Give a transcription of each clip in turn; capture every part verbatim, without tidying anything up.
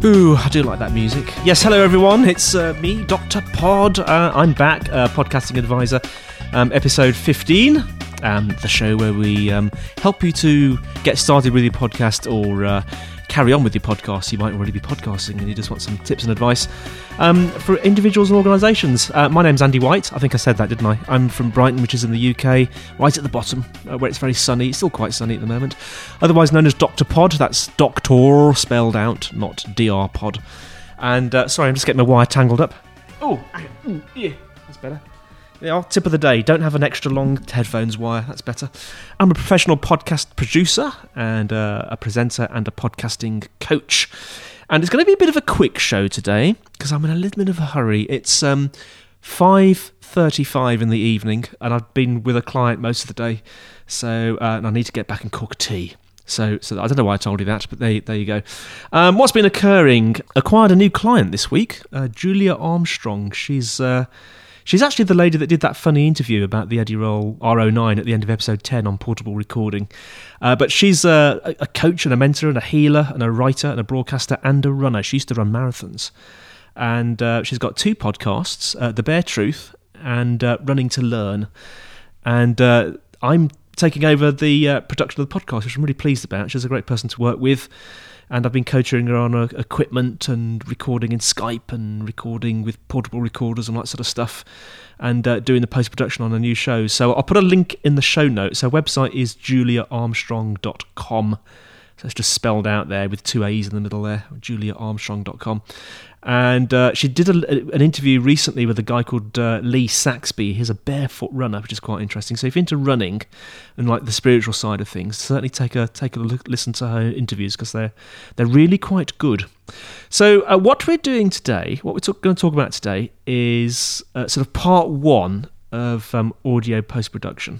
Ooh, I do like that music. Yes, hello everyone, it's uh, me, Doctor Pod. Uh, I'm back, uh, Podcasting Advisor, um, episode fifteen, um, the show where we um, help you to get started with your podcast or uh, carry on with your podcast. You might already be podcasting and you just want some tips and advice um, for individuals and organisations. Uh, my name's Andy White. I think I said that, didn't I? I'm from Brighton, which is in the U K, right at the bottom, uh, where it's very sunny. It's still quite sunny at the moment. Otherwise known as Doctor Pod. That's Doctor spelled out, not D R Pod. And, uh, sorry, I'm just getting my wire tangled up. Oh, ooh, yeah, that's better. Yeah, tip of the day, don't have an extra long headphones wire, that's better. I'm a professional podcast producer and uh, a presenter and a podcasting coach. And it's going to be a bit of a quick show today because I'm in a little bit of a hurry. It's um, five thirty-five in the evening and I've been with a client most of the day, so uh, and I need to get back and cook tea. So, so I don't know why I told you that, but there, there you go. Um, what's been occurring? Acquired a new client this week, uh, Julia Armstrong. She's... Uh, She's actually the lady that did that funny interview about the Eddie Roll R oh nine at the end of episode ten on portable recording. Uh, but she's a, a coach and a mentor and a healer and a writer and a broadcaster and a runner. She used to run marathons. And uh, she's got two podcasts, uh, The Bare Truth and uh, Running to Learn. And uh, I'm taking over the uh, production of the podcast, which I'm really pleased about. She's a great person to work with. And I've been coaching her on uh, equipment and recording in Skype and recording with portable recorders and that sort of stuff and uh, doing the post-production on a new show. So I'll put a link in the show notes. Her website is julia armstrong dot com. So it's just spelled out there with two A's in the middle there, julia armstrong dot com. And uh, she did a, an interview recently with a guy called uh, Lee Saxby. He's a barefoot runner, which is quite interesting. So if you're into running and like the spiritual side of things, certainly take a take a look, listen to her interviews because they're they're really quite good. So uh, what we're doing today, what we're talk, going to talk about today, is uh, sort of part one of um, audio post-production.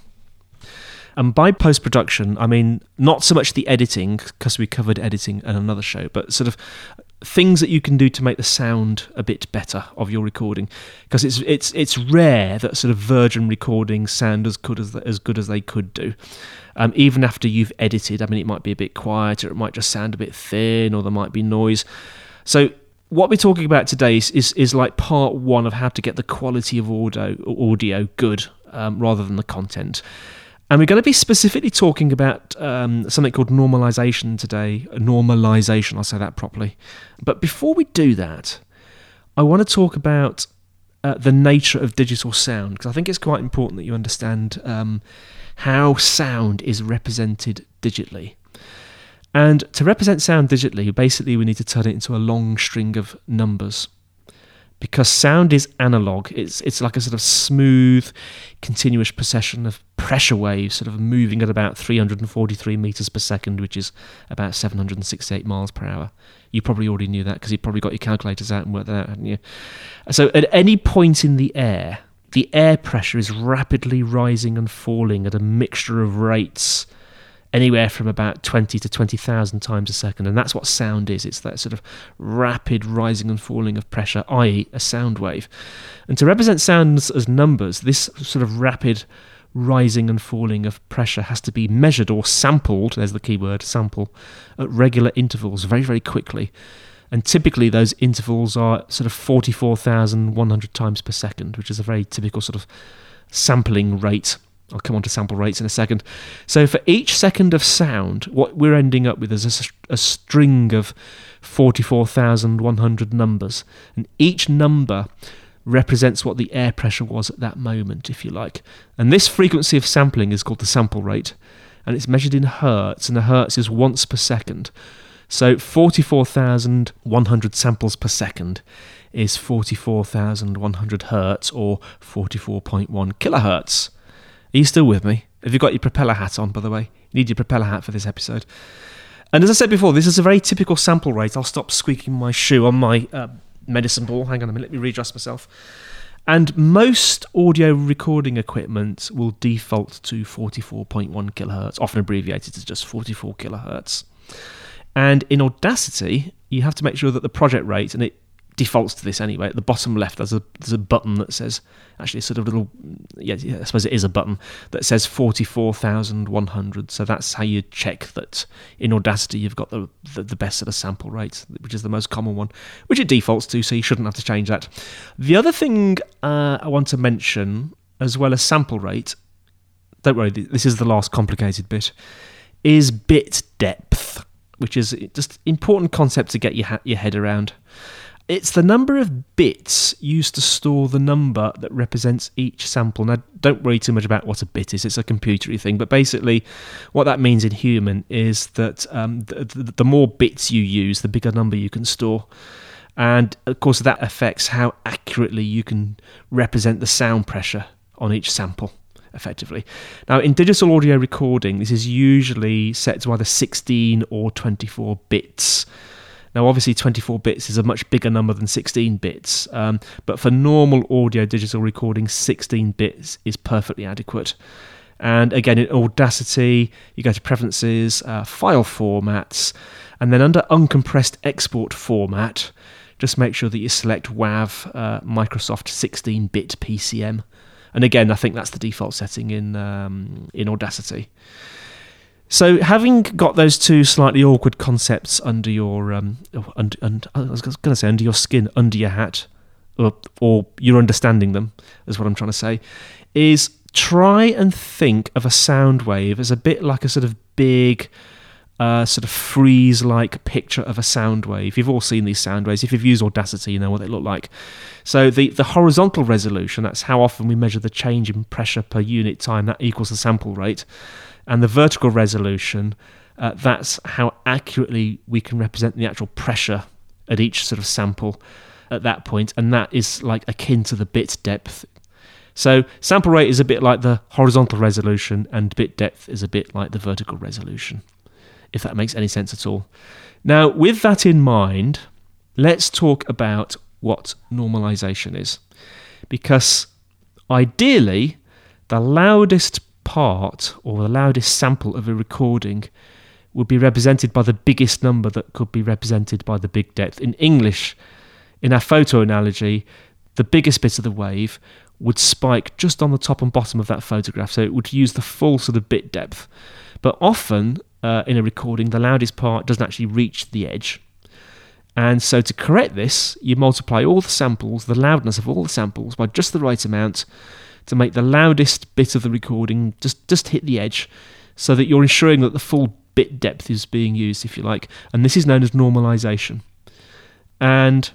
And by post-production, I mean not so much the editing, because we covered editing in another show, but sort of things that you can do to make the sound a bit better of your recording, because it's it's it's rare that sort of virgin recordings sound as good as as good as they could do, um, even after you've edited. I mean, it might be a bit quieter, it might just sound a bit thin, or there might be noise. So what we're talking about today is is, is like part one of how to get the quality of audio audio good, um, rather than the content. And we're going to be specifically talking about um, something called normalization today. Normalization, I'll say that properly. But before we do that, I want to talk about uh, the nature of digital sound, because I think it's quite important that you understand um, how sound is represented digitally. And to represent sound digitally, basically we need to turn it into a long string of numbers. Because sound is analog, it's it's like a sort of smooth, continuous procession of pressure waves, sort of moving at about three hundred forty-three meters per second, which is about seven hundred sixty-eight miles per hour. You probably already knew that because you probably got your calculators out and worked that out, hadn't you? So at any point in the air, the air pressure is rapidly rising and falling at a mixture of rates, anywhere from about twenty to twenty thousand times a second. And that's what sound is. It's that sort of rapid rising and falling of pressure, that is a sound wave. And to represent sounds as numbers, this sort of rapid rising and falling of pressure has to be measured or sampled, there's the key word, sample, at regular intervals, very, very quickly. And typically those intervals are sort of forty-four thousand one hundred times per second, which is a very typical sort of sampling rate. I'll come on to sample rates in a second. So for each second of sound, what we're ending up with is a, a string of forty-four thousand one hundred numbers. And each number represents what the air pressure was at that moment, if you like. And this frequency of sampling is called the sample rate. And it's measured in hertz, and a hertz is once per second. So forty-four thousand one hundred samples per second is forty-four thousand one hundred hertz, or forty-four point one kilohertz. Are you still with me? Have you got your propeller hat on, by the way? You need your propeller hat for this episode. And as I said before, this is a very typical sample rate. I'll stop squeaking my shoe on my uh, medicine ball. Hang on a minute, let me readjust myself. And most audio recording equipment will default to forty-four point one kilohertz, often abbreviated to just forty-four kilohertz. And in Audacity, you have to make sure that the project rate, and it defaults to this anyway. At the bottom left, there's a there's a button that says, actually, a sort of little, yeah, yeah, I suppose it is a button that says forty-four thousand one hundred. So that's how you check that in Audacity you've got the, the the best sort of sample rate, which is the most common one, which it defaults to. So you shouldn't have to change that. The other thing uh, I want to mention, as well as sample rate, don't worry, this is the last complicated bit, is bit depth, which is just important concept to get your ha- your head around. It's the number of bits used to store the number that represents each sample. Now, don't worry too much about what a bit is. It's a computery thing. But basically, what that means in human is that um, the, the, the more bits you use, the bigger number you can store. And, of course, that affects how accurately you can represent the sound pressure on each sample, effectively. Now, in digital audio recording, this is usually set to either sixteen or twenty-four bits. Now, obviously, twenty-four bits is a much bigger number than sixteen bits, um, but for normal audio digital recording, sixteen bits is perfectly adequate. And again, in Audacity, you go to Preferences, uh, File Formats, and then under Uncompressed Export Format, just make sure that you select W A V, uh, Microsoft sixteen-bit P C M. And again, I think that's the default setting in um, in Audacity. So, having got those two slightly awkward concepts under your, um, under, under, I was going to say under your skin, under your hat, or, or you're understanding them, is what I'm trying to say, is try and think of a sound wave as a bit like a sort of big, uh, sort of freeze-like picture of a sound wave. You've all seen these sound waves. If you've used Audacity, you know what they look like. So the, the horizontal resolution, that's how often we measure the change in pressure per unit time, that equals the sample rate. And the vertical resolution, uh, that's how accurately we can represent the actual pressure at each sort of sample at that point, and that is like akin to the bit depth. So sample rate is a bit like the horizontal resolution, and bit depth is a bit like the vertical resolution, if that makes any sense at all. Now, with that in mind, let's talk about what normalization is, because ideally, the loudest part or the loudest sample of a recording would be represented by the biggest number that could be represented by the big depth. In English, in our photo analogy, the biggest bit of the wave would spike just on the top and bottom of that photograph, so it would use the full sort of bit depth. But often uh, in a recording, the loudest part doesn't actually reach the edge. And so to correct this, you multiply all the samples, the loudness of all the samples, by just the right amount to make the loudest bit of the recording just, just hit the edge, so that you're ensuring that the full bit depth is being used, if you like. And this is known as normalization. And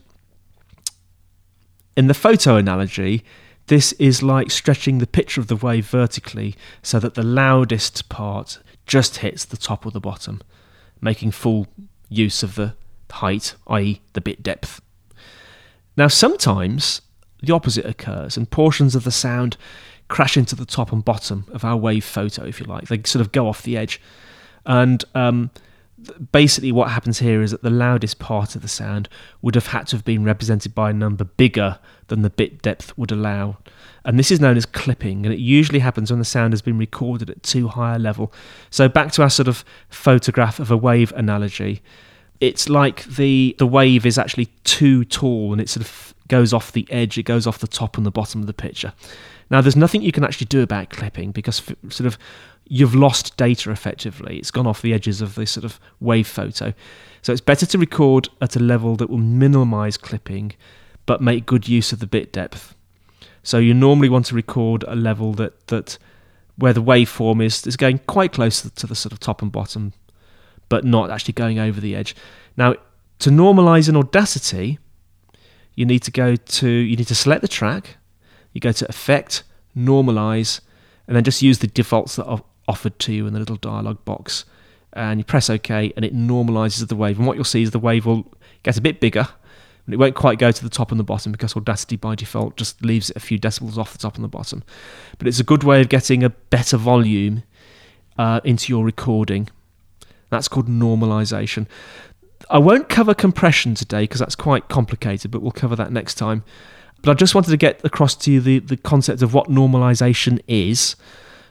in the photo analogy, this is like stretching the picture of the wave vertically so that the loudest part just hits the top or the bottom, making full use of the height, that is the bit depth. Now, sometimes the opposite occurs, and portions of the sound crash into the top and bottom of our wave photo, if you like. They sort of go off the edge. And um, basically what happens here is that the loudest part of the sound would have had to have been represented by a number bigger than the bit depth would allow. And this is known as clipping, and it usually happens when the sound has been recorded at too high a level. So back to our sort of photograph of a wave analogy. It's like the, the wave is actually too tall, and it sort of goes off the edge, it goes off the top and the bottom of the picture. Now, there's nothing you can actually do about clipping, because f- sort of you've lost data effectively. It's gone off the edges of this sort of wave photo. So it's better to record at a level that will minimise clipping, but make good use of the bit depth. So you normally want to record a level that, that where the waveform is, is going quite close to the sort of top and bottom, but not actually going over the edge. Now, to normalise in Audacity, you need to go to, you need to select the track, you go to Effect, Normalise, and then just use the defaults that are offered to you in the little dialog box. And you press OK, and it normalises the wave. And what you'll see is the wave will get a bit bigger, and it won't quite go to the top and the bottom, because Audacity by default just leaves it a few decibels off the top and the bottom. But it's a good way of getting a better volume uh, into your recording. That's called normalization. I won't cover compression today because that's quite complicated, but we'll cover that next time. But I just wanted to get across to you the, the concept of what normalization is,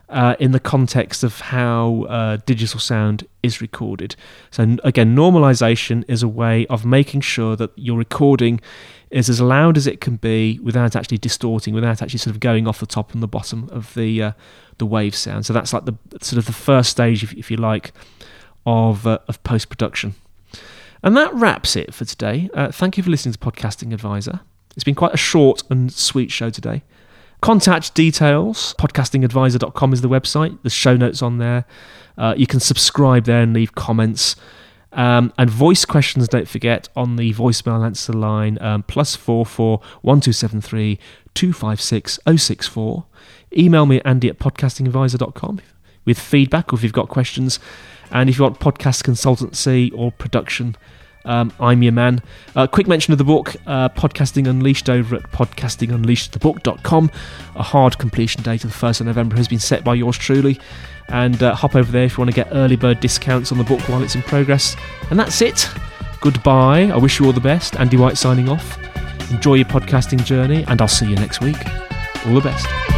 uh, in the context of how uh, digital sound is recorded. So again, normalization is a way of making sure that your recording is as loud as it can be without actually distorting, without actually sort of going off the top and the bottom of the uh, the wave sound. So that's like the sort of the first stage, if, if you like, of uh, of post-production. And that wraps it for today. Uh, thank you for listening to Podcasting Advisor. It's been quite a short and sweet show today. Contact details, podcasting advisor dot com is the website. There's show notes on there. Uh, you can subscribe there and leave comments. Um, and voice questions, don't forget, on the voicemail answer line, um, plus four four one two seven three two five six oh six four. Email me at andy at podcasting advisor dot com with feedback or if you've got questions. And if you want podcast consultancy or production, um, I'm your man. Uh, quick mention of the book, uh, Podcasting Unleashed, over at podcasting unleashed the book dot com. A hard completion date of the first of November has been set by yours truly. And uh, hop over there if you want to get early bird discounts on the book while it's in progress. And that's it. Goodbye. I wish you all the best. Andy White signing off. Enjoy your podcasting journey, and I'll see you next week. All the best.